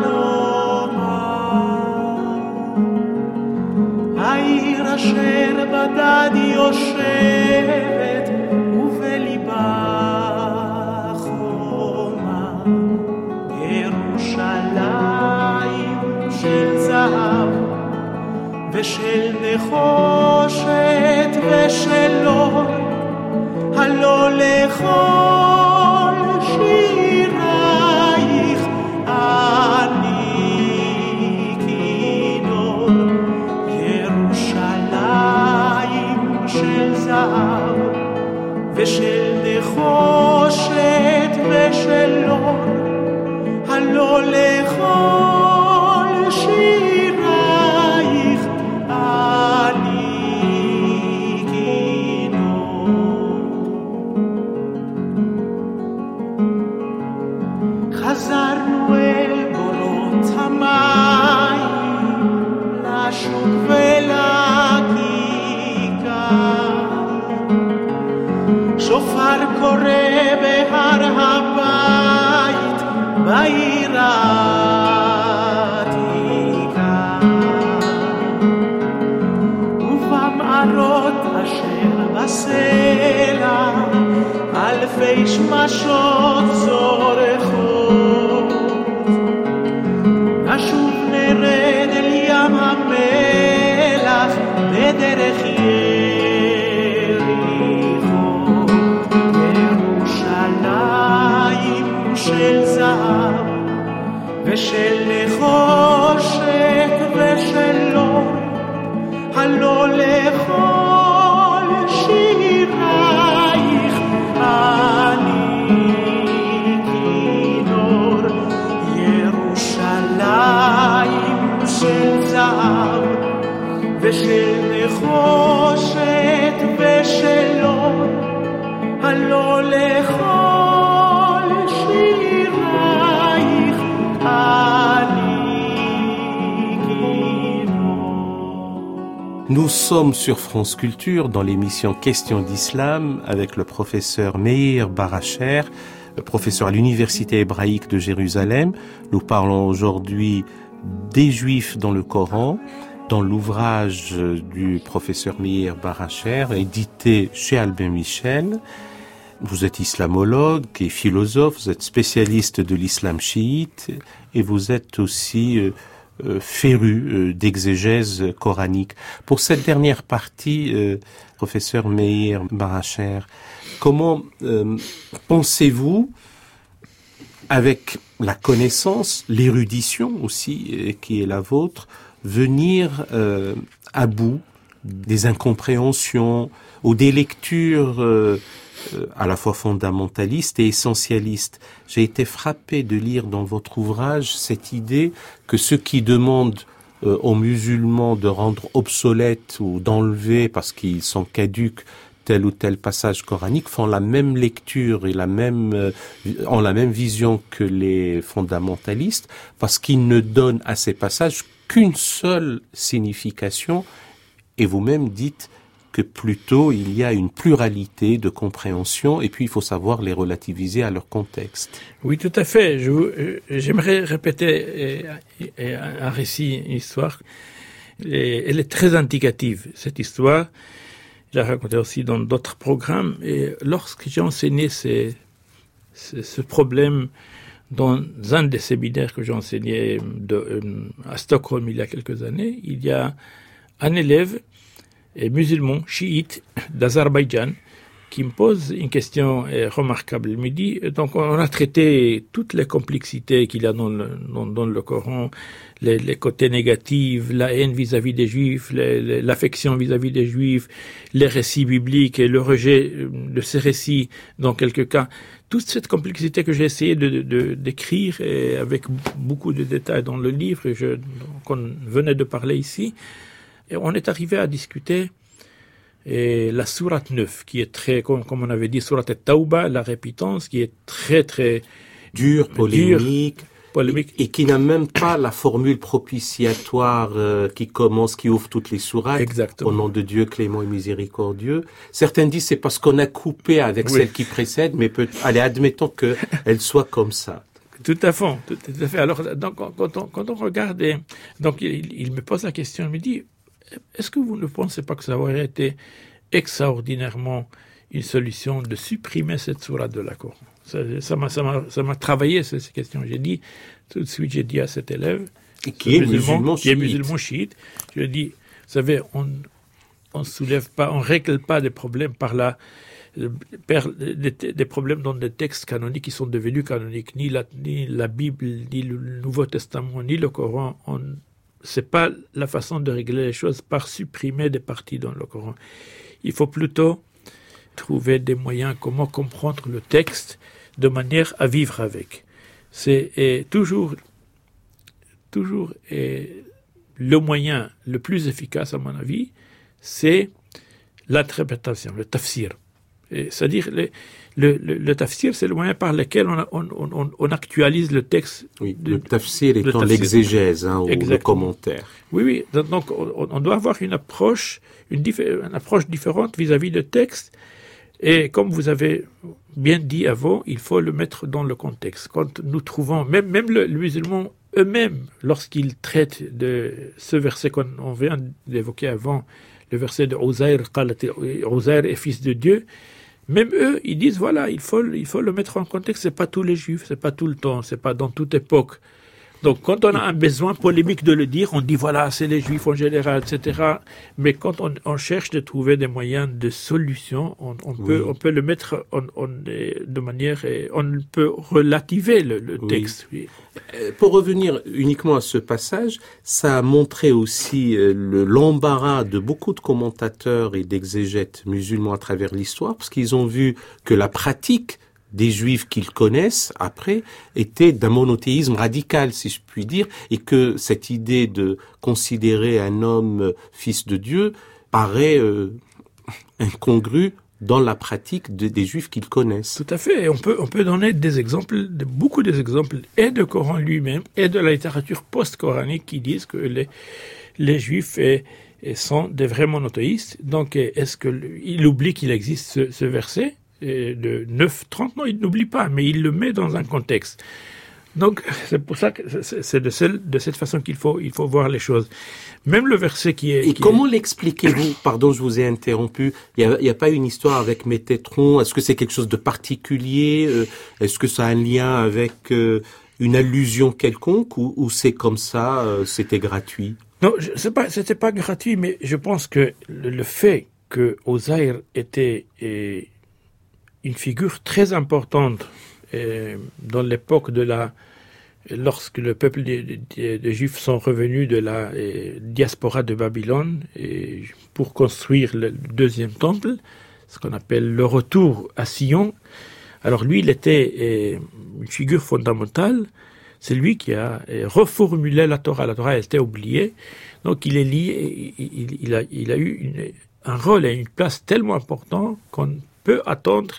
Asher ושל נחושת ושל אור, הלא לכל שירייך אני כינור, ירושלים של זהב ושל נחושת ושל אור, הלא לכל שירייך אני כינור. חזרנו אל בורות המים, לשוק ולכיכר, שופר קורא בהר הבית, בעיר העתיקה, ובמערות אשר בסלע, אלפי שמשות צורחות, נשוב נרד אל ים המלח בדרך יריחו, ירושלים של זהב ושל נחושת ושל אור, הלא לכל שירייך אני כינור, ירושלים של זהב ושל נחושת ושל אור, הלא לכל שירייך אני כינור.
Nous sommes sur France Culture dans l'émission Questions d'Islam avec le professeur Meir Baracher, professeur à l'Université hébraïque de Jérusalem. Nous parlons aujourd'hui des Juifs dans le Coran, dans l'ouvrage du professeur Meir Baracher, édité chez Albin Michel. Vous êtes islamologue et philosophe, vous êtes spécialiste de l'islam chiite et vous êtes aussi féru d'exégèse coranique. Pour cette dernière partie, professeur Meir Baracher, comment pensez-vous, avec la connaissance, l'érudition aussi qui est la vôtre, venir à bout des incompréhensions ou des lectures à la fois fondamentalistes et essentialistes? J'ai été frappé de lire dans votre ouvrage cette idée que ceux qui demandent aux musulmans de rendre obsolète ou d'enlever parce qu'ils sont caducs tel ou tel passage coranique font la même lecture et ont la même vision que les fondamentalistes, parce qu'ils ne donnent à ces passages qu'une seule signification, et vous-même dites que plutôt il y a une pluralité de compréhension et puis il faut savoir les relativiser à leur contexte.
Oui, tout à fait. J'aimerais répéter un récit, une histoire. Elle est très indicative, cette histoire. Je l'ai racontée aussi dans d'autres programmes. Et lorsque j'ai enseigné ce problème dans un des séminaires que j'ai enseigné à Stockholm il y a quelques années, il y a un élève musulman, chiite, d'Azerbaïdjan, qui me pose une question remarquable. Il me dit, donc on a traité toutes les complexités qu'il y a dans le Coran, les côtés négatifs, la haine vis-à-vis des Juifs, l'affection vis-à-vis des Juifs, les récits bibliques et le rejet de ces récits dans quelques cas. Toute cette complexité que j'ai essayé d'écrire et avec beaucoup de détails dans le livre qu'on venait de parler ici, et on est arrivé à discuter la sourate 9, qui est très, comme on avait dit, sourate Tauba, la répétence, qui est très, très
dure, polémique, et qui n'a même pas la formule propitiatoire qui ouvre toutes les sourates.
Exactement.
Au nom de Dieu clément et miséricordieux. Certains disent c'est parce qu'on a coupé avec celle qui précède, mais allez, admettons qu'elle soit comme ça.
Tout à fait. Alors, donc, quand on regarde, donc il me pose la question, il me dit, est-ce que vous ne pensez pas que ça aurait été extraordinairement une solution de supprimer cette sourate de la Coran? Ça m'a travaillé ces questions. Tout de suite, j'ai dit à cet élève,
qui est musulman chiite,
je lui ai dit, savez, on soulève pas, on règle pas des problèmes par des problèmes dans des textes canoniques qui sont devenus canoniques, ni la Bible, ni le Nouveau Testament, ni le Coran. C'est pas la façon de régler les choses par supprimer des parties dans le Coran. Il faut plutôt trouver des moyens comment comprendre le texte de manière à vivre avec. C'est toujours le moyen le plus efficace, à mon avis, c'est l'interprétation, le tafsir. C'est-à-dire, le tafsir, c'est le moyen par lequel on actualise le texte.
Oui, le tafsir étant l'exégèse, ou le commentaire.
Oui. Donc, on doit avoir une approche différente vis-à-vis du texte. Et comme vous avez bien dit avant, il faut le mettre dans le contexte. Quand nous trouvons, même les musulmans eux-mêmes, lorsqu'ils traitent de ce verset qu'on vient d'évoquer avant, le verset de Uzair est fils de Dieu, même eux, ils disent, voilà, il faut le mettre en contexte, c'est pas tous les juifs, c'est pas tout le temps, c'est pas dans toute époque. Donc, quand on a un besoin polémique de le dire, on dit, voilà, c'est les juifs en général, etc. Mais quand on cherche de trouver des moyens de solution, on peut le mettre de manière, on peut relativer le texte. Oui.
Pour revenir uniquement à ce passage, ça a montré aussi l'embarras de beaucoup de commentateurs et d'exégètes musulmans à travers l'histoire, parce qu'ils ont vu que la pratique des juifs qu'ils connaissent, après, était d'un monothéisme radical, si je puis dire, et que cette idée de considérer un homme fils de Dieu paraît incongrue dans la pratique des juifs qu'ils connaissent.
Tout à fait. On peut donner beaucoup d'exemples, et de Coran lui-même, et de la littérature post-coranique qui disent que les juifs sont des vrais monothéistes. Donc, est-ce qu'il oublie qu'il existe ce verset de 9:30, non, il n'oublie pas, mais il le met dans un contexte. Donc, c'est pour ça que c'est de cette façon qu'il faut voir les choses. Même le verset qui est...
Et comment l'expliquez-vous? Pardon, je vous ai interrompu. Il y a pas une histoire avec Mététron? Est-ce que c'est quelque chose de particulier? Est-ce que ça a un lien avec une allusion quelconque, ou c'est comme ça, c'était gratuit?
Non, c'était pas gratuit, mais je pense que le fait que Uzair était une figure très importante dans l'époque lorsque le peuple des Juifs sont revenus de la diaspora de Babylone pour construire le deuxième temple, ce qu'on appelle le retour à Sion. Alors lui, il était une figure fondamentale. C'est lui qui a reformulé la Torah. La Torah, elle était oubliée. Donc il est lié, il a eu un rôle et une place tellement importante qu'on peut attendre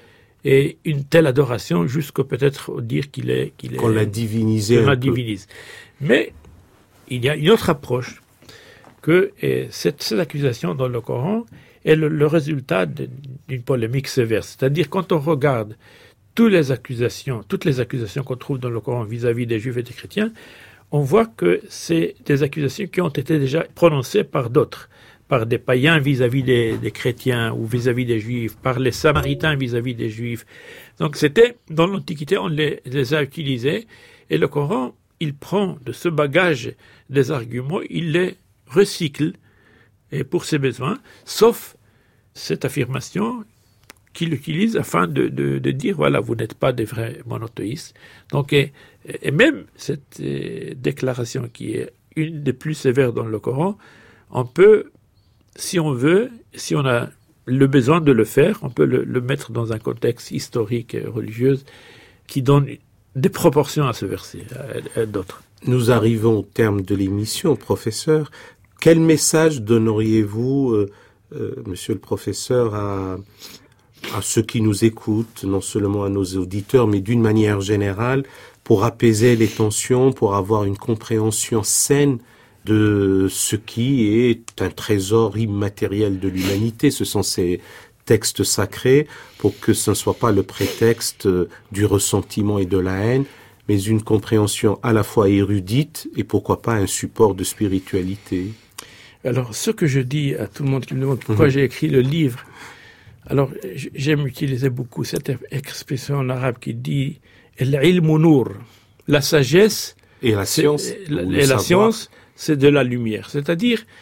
et une telle adoration jusqu'à peut-être dire
qu'on l'a divinisé.
On la divinise. Mais il y a une autre approche que cette accusation dans le Coran est le résultat d'une polémique sévère. C'est-à-dire quand on regarde toutes les accusations qu'on trouve dans le Coran vis-à-vis des Juifs et des chrétiens, on voit que c'est des accusations qui ont été déjà prononcées par d'autres, par des païens vis-à-vis des chrétiens ou vis-à-vis des Juifs, par les Samaritains vis-à-vis des Juifs. Donc dans l'Antiquité, on les a utilisés, et le Coran, il prend de ce bagage des arguments, il les recycle et pour ses besoins, sauf cette affirmation qu'il utilise afin de dire, voilà, vous n'êtes pas des vrais monothéistes. Donc, et même cette déclaration qui est une des plus sévères dans le Coran, on peut, si on veut, si on a le besoin de le faire, on peut le mettre dans un contexte historique et religieux qui donne des proportions à ce verset, à d'autres.
Nous arrivons au terme de l'émission, professeur. Quel message donneriez-vous, monsieur le professeur, à ceux qui nous écoutent, non seulement à nos auditeurs, mais d'une manière générale, pour apaiser les tensions, pour avoir une compréhension saine de ce qui est un trésor immatériel de l'humanité? Ce sont ces textes sacrés, pour que ce ne soit pas le prétexte du ressentiment et de la haine, mais une compréhension à la fois érudite et pourquoi pas un support de spiritualité.
Alors, ce que je dis à tout le monde qui me demande pourquoi j'ai écrit le livre, alors j'aime utiliser beaucoup cette expression en arabe qui dit « el-ilmu nour », la sagesse
et la science,
la science, c'est de la lumière. C'est-à-dire,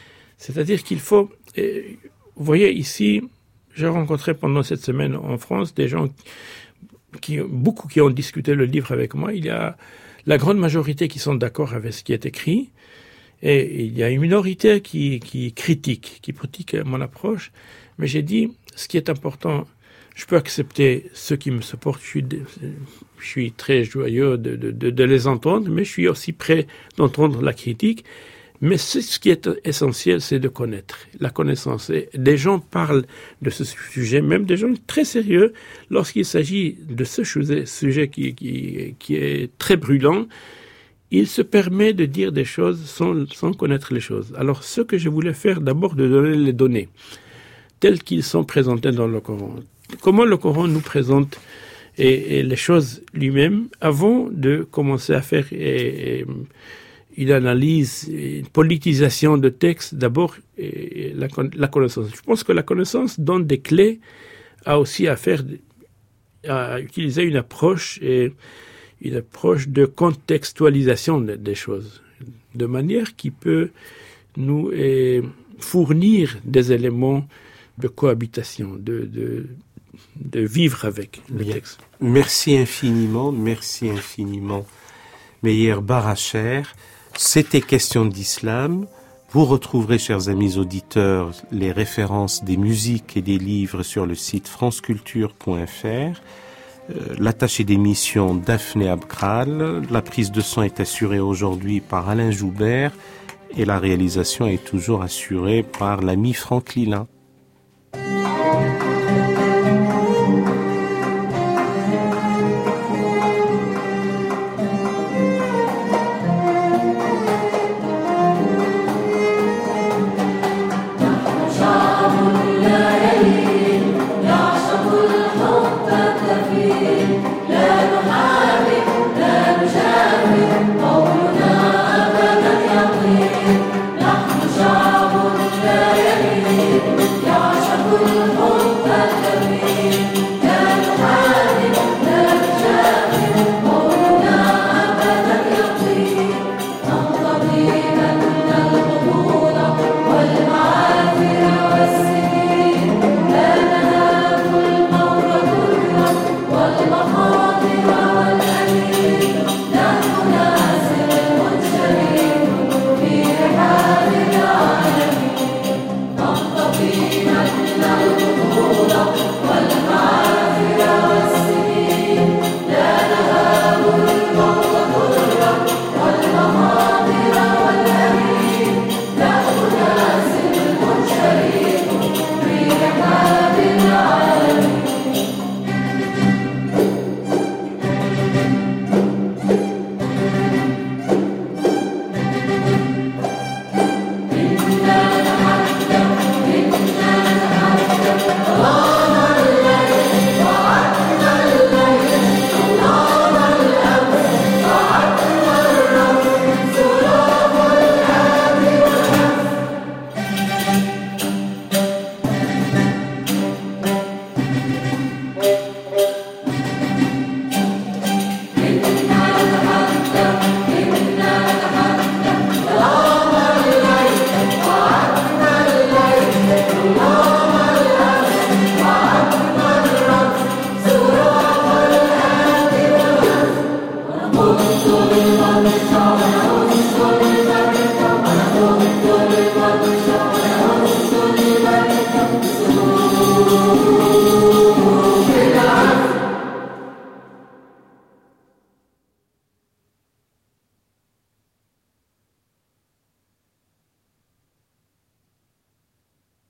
C'est-à-dire qu'il faut... Vous voyez, ici, j'ai rencontré pendant cette semaine en France des gens beaucoup qui ont discuté le livre avec moi. Il y a la grande majorité qui sont d'accord avec ce qui est écrit, et il y a une minorité qui critique mon approche. Mais j'ai dit, ce qui est important, je peux accepter ceux qui me supportent, je suis très joyeux de les entendre, mais je suis aussi prêt d'entendre la critique. Mais ce qui est essentiel, c'est de connaître, la connaissance. Et des gens parlent de ce sujet, même des gens très sérieux, lorsqu'il s'agit de ce sujet qui est très brûlant, il se permet de dire des choses sans connaître les choses. Alors, ce que je voulais faire, d'abord, de donner les données, telles qu'ils sont présentées dans le Coran. Comment le Coran nous présente et les choses lui-même, avant de commencer à faire une analyse, une politisation de texte, d'abord la connaissance. Je pense que la connaissance donne des clés à utiliser une approche de contextualisation des choses, de manière qui peut nous fournir des éléments de cohabitation, de vivre avec le texte.
Merci infiniment, Meir Baracher. C'était Question d'Islam. Vous retrouverez, chers amis auditeurs, les références des musiques et des livres sur le site franceculture.fr. L'attaché d'émission Daphné Abkral. La prise de son est assurée aujourd'hui par Alain Joubert et la réalisation est toujours assurée par l'ami Franck Lilin.